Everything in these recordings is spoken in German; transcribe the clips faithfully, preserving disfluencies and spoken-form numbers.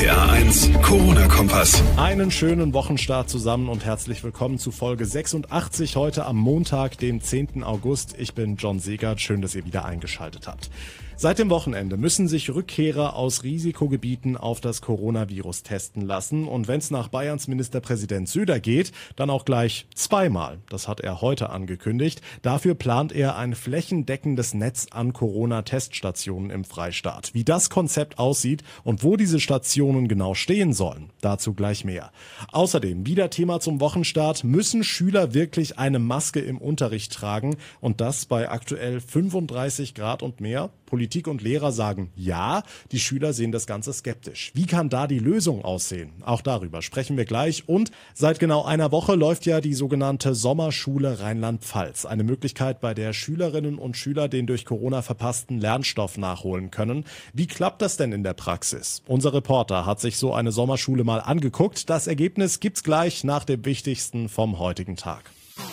P R eins Corona-Kompass. Einen schönen Wochenstart zusammen und herzlich willkommen zu Folge sechsundachtzig heute am Montag, dem zehnten August. Ich bin John Segert, schön, dass ihr wieder eingeschaltet habt. Seit dem Wochenende müssen sich Rückkehrer aus Risikogebieten auf das Coronavirus testen lassen. Und wenn es nach Bayerns Ministerpräsident Söder geht, dann auch gleich zweimal. Das hat er heute angekündigt. Dafür plant er ein flächendeckendes Netz an Corona-Teststationen im Freistaat. Wie das Konzept aussieht und wo diese Stationen genau stehen sollen, dazu gleich mehr. Außerdem, wieder Thema zum Wochenstart, müssen Schüler wirklich eine Maske im Unterricht tragen? Und das bei aktuell fünfunddreißig Grad und mehr? Politik und Lehrer sagen ja, die Schüler sehen das Ganze skeptisch. Wie kann da die Lösung aussehen? Auch darüber sprechen wir gleich. Und seit genau einer Woche läuft ja die sogenannte Sommerschule Rheinland-Pfalz. Eine Möglichkeit, bei der Schülerinnen und Schüler den durch Corona verpassten Lernstoff nachholen können. Wie klappt das denn in der Praxis? Unser Reporter hat sich so eine Sommerschule mal angeguckt. Das Ergebnis gibt's gleich nach dem Wichtigsten vom heutigen Tag.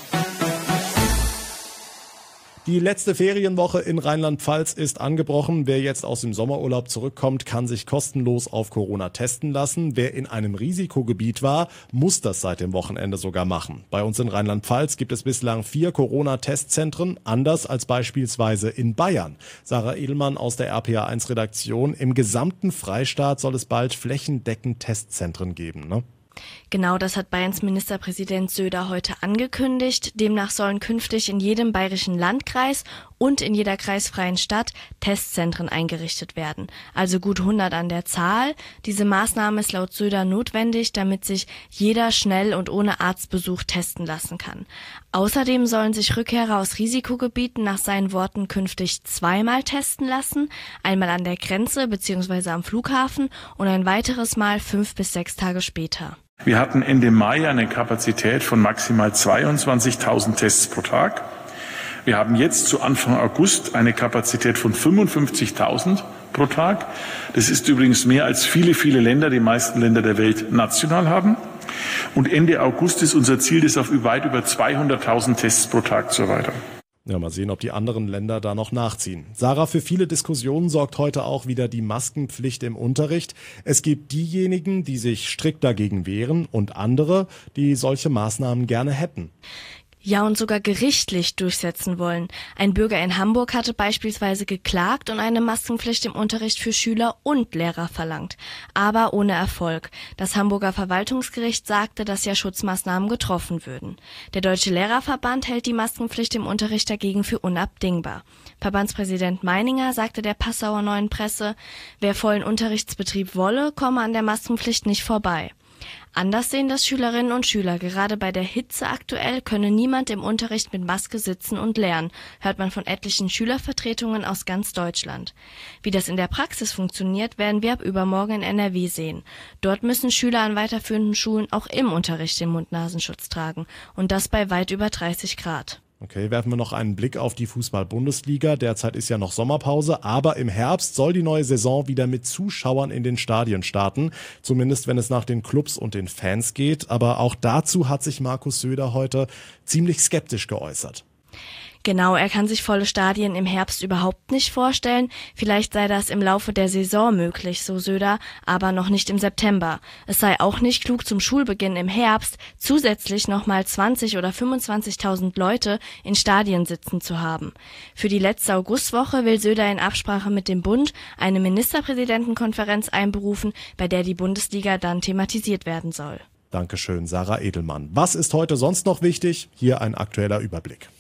Die letzte Ferienwoche in Rheinland-Pfalz ist angebrochen. Wer jetzt aus dem Sommerurlaub zurückkommt, kann sich kostenlos auf Corona testen lassen. Wer in einem Risikogebiet war, muss das seit dem Wochenende sogar machen. Bei uns in Rheinland-Pfalz gibt es bislang vier Corona-Testzentren, anders als beispielsweise in Bayern. Sarah Edelmann aus der R P A eins Redaktion. Im gesamten Freistaat soll es bald flächendeckend Testzentren geben, ne? Genau, das hat Bayerns Ministerpräsident Söder heute angekündigt. Demnach sollen künftig in jedem bayerischen Landkreis und in jeder kreisfreien Stadt Testzentren eingerichtet werden. Also gut hundert an der Zahl. Diese Maßnahme ist laut Söder notwendig, damit sich jeder schnell und ohne Arztbesuch testen lassen kann. Außerdem sollen sich Rückkehrer aus Risikogebieten nach seinen Worten künftig zweimal testen lassen. Einmal an der Grenze bzw. am Flughafen und ein weiteres Mal fünf bis sechs Tage später. Wir hatten Ende Mai eine Kapazität von maximal zweiundzwanzigtausend Tests pro Tag. Wir haben jetzt zu Anfang August eine Kapazität von fünfundfünfzigtausend pro Tag. Das ist übrigens mehr als viele, viele Länder, die meisten Länder der Welt national haben. Und Ende August ist unser Ziel, das auf weit über zweihunderttausend Tests pro Tag zu erweitern. Ja, mal sehen, ob die anderen Länder da noch nachziehen. Sarah, für viele Diskussionen sorgt heute auch wieder die Maskenpflicht im Unterricht. Es gibt diejenigen, die sich strikt dagegen wehren und andere, die solche Maßnahmen gerne hätten. Ja, und sogar gerichtlich durchsetzen wollen. Ein Bürger in Hamburg hatte beispielsweise geklagt und eine Maskenpflicht im Unterricht für Schüler und Lehrer verlangt. Aber ohne Erfolg. Das Hamburger Verwaltungsgericht sagte, dass ja Schutzmaßnahmen getroffen würden. Der Deutsche Lehrerverband hält die Maskenpflicht im Unterricht dagegen für unabdingbar. Verbandspräsident Meininger sagte der Passauer Neuen Presse, wer vollen Unterrichtsbetrieb wolle, komme an der Maskenpflicht nicht vorbei. Anders sehen das Schülerinnen und Schüler. Gerade bei der Hitze aktuell könne niemand im Unterricht mit Maske sitzen und lernen, hört man von etlichen Schülervertretungen aus ganz Deutschland. Wie das in der Praxis funktioniert, werden wir ab übermorgen in N R W sehen. Dort müssen Schüler an weiterführenden Schulen auch im Unterricht den Mund-Nasenschutz tragen. Und das bei weit über dreißig Grad. Okay, werfen wir noch einen Blick auf die Fußball-Bundesliga. Derzeit ist ja noch Sommerpause, aber im Herbst soll die neue Saison wieder mit Zuschauern in den Stadien starten. Zumindest wenn es nach den Clubs und den Fans geht. Aber auch dazu hat sich Markus Söder heute ziemlich skeptisch geäußert. Genau, er kann sich volle Stadien im Herbst überhaupt nicht vorstellen. Vielleicht sei das im Laufe der Saison möglich, so Söder, aber noch nicht im September. Es sei auch nicht klug, zum Schulbeginn im Herbst zusätzlich nochmal zwanzig oder fünfundzwanzigtausend Leute in Stadien sitzen zu haben. Für die letzte Augustwoche will Söder in Absprache mit dem Bund eine Ministerpräsidentenkonferenz einberufen, bei der die Bundesliga dann thematisiert werden soll. Dankeschön, Sarah Edelmann. Was ist heute sonst noch wichtig? Hier ein aktueller Überblick.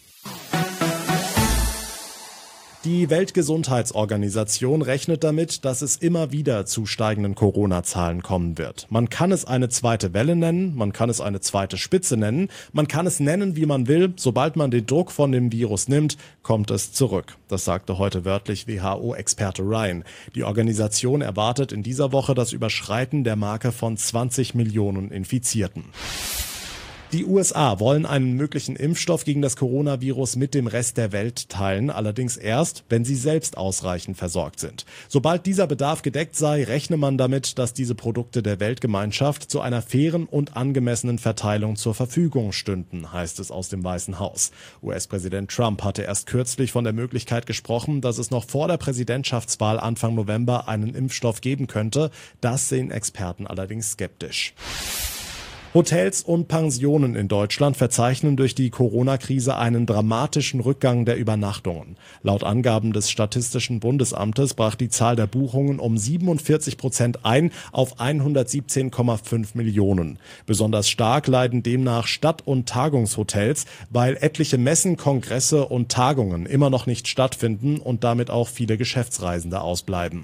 Die Weltgesundheitsorganisation rechnet damit, dass es immer wieder zu steigenden Corona-Zahlen kommen wird. Man kann es eine zweite Welle nennen, man kann es eine zweite Spitze nennen, man kann es nennen, wie man will. Sobald man den Druck von dem Virus nimmt, kommt es zurück. Das sagte heute wörtlich W H O-Experte Ryan. Die Organisation erwartet in dieser Woche das Überschreiten der Marke von zwanzig Millionen Infizierten. Die U S A wollen einen möglichen Impfstoff gegen das Coronavirus mit dem Rest der Welt teilen, allerdings erst, wenn sie selbst ausreichend versorgt sind. Sobald dieser Bedarf gedeckt sei, rechne man damit, dass diese Produkte der Weltgemeinschaft zu einer fairen und angemessenen Verteilung zur Verfügung stünden, heißt es aus dem Weißen Haus. U S-Präsident Trump hatte erst kürzlich von der Möglichkeit gesprochen, dass es noch vor der Präsidentschaftswahl Anfang November einen Impfstoff geben könnte. Das sehen Experten allerdings skeptisch. Hotels und Pensionen in Deutschland verzeichnen durch die Corona-Krise einen dramatischen Rückgang der Übernachtungen. Laut Angaben des Statistischen Bundesamtes brach die Zahl der Buchungen um siebenundvierzig Prozent ein auf hundertsiebzehn Komma fünf Millionen. Besonders stark leiden demnach Stadt- und Tagungshotels, weil etliche Messen, Kongresse und Tagungen immer noch nicht stattfinden und damit auch viele Geschäftsreisende ausbleiben.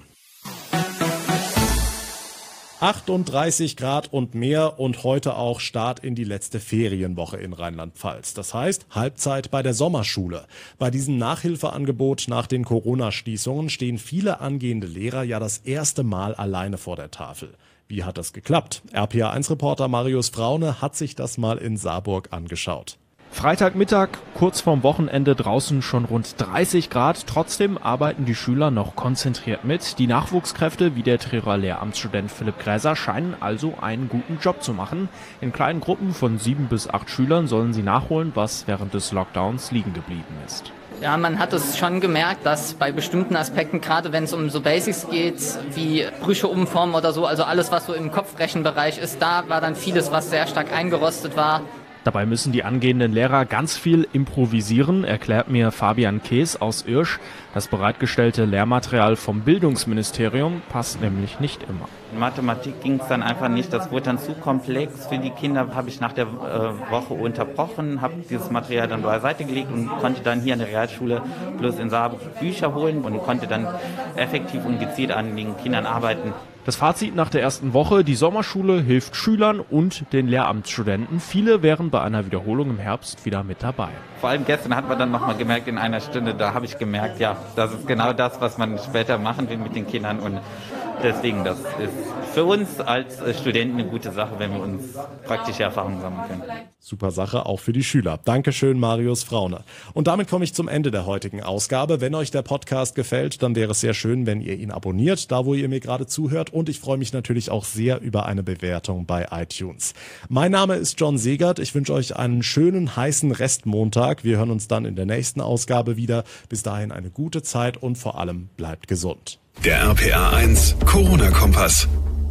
achtunddreißig Grad und mehr und heute auch Start in die letzte Ferienwoche in Rheinland-Pfalz. Das heißt Halbzeit bei der Sommerschule. Bei diesem Nachhilfeangebot nach den Corona-Schließungen stehen viele angehende Lehrer ja das erste Mal alleine vor der Tafel. Wie hat das geklappt? R P A eins Reporter Marius Fraune hat sich das mal in Saarburg angeschaut. Freitagmittag, kurz vorm Wochenende, draußen schon rund dreißig Grad. Trotzdem arbeiten die Schüler noch konzentriert mit. Die Nachwuchskräfte wie der Trierer Lehramtsstudent Philipp Gräser scheinen also einen guten Job zu machen. In kleinen Gruppen von sieben bis acht Schülern sollen sie nachholen, was während des Lockdowns liegen geblieben ist. Ja, man hat es schon gemerkt, dass bei bestimmten Aspekten, gerade wenn es um so Basics geht, wie Brüche umformen oder so, also alles, was so im Kopfrechenbereich ist, da war dann vieles, was sehr stark eingerostet war. Dabei müssen die angehenden Lehrer ganz viel improvisieren, erklärt mir Fabian Kees aus Irsch. Das bereitgestellte Lehrmaterial vom Bildungsministerium passt nämlich nicht immer. In Mathematik ging es dann einfach nicht, das wurde dann zu komplex. Für die Kinder habe ich nach der äh, Woche unterbrochen, habe dieses Material dann beiseite gelegt und konnte dann hier an der Realschule bloß in Saarburg Bücher holen und konnte dann effektiv und gezielt an den Kindern arbeiten. Das Fazit nach der ersten Woche: Die Sommerschule hilft Schülern und den Lehramtsstudenten. Viele wären bei einer Wiederholung im Herbst wieder mit dabei. Vor allem gestern hat man dann nochmal gemerkt, in einer Stunde, da habe ich gemerkt, ja, das ist genau das, was man später machen will mit den Kindern. Und deswegen, das ist für uns als Studenten eine gute Sache, wenn wir uns praktische Erfahrungen sammeln können. Super Sache, auch für die Schüler. Dankeschön, Marius Fraune. Und damit komme ich zum Ende der heutigen Ausgabe. Wenn euch der Podcast gefällt, dann wäre es sehr schön, wenn ihr ihn abonniert, da wo ihr mir gerade zuhört. Und ich freue mich natürlich auch sehr über eine Bewertung bei iTunes. Mein Name ist John Segert. Ich wünsche euch einen schönen, heißen Restmontag. Wir hören uns dann in der nächsten Ausgabe wieder. Bis dahin eine gute Zeit und vor allem bleibt gesund. Der R P A eins Corona-Kompass.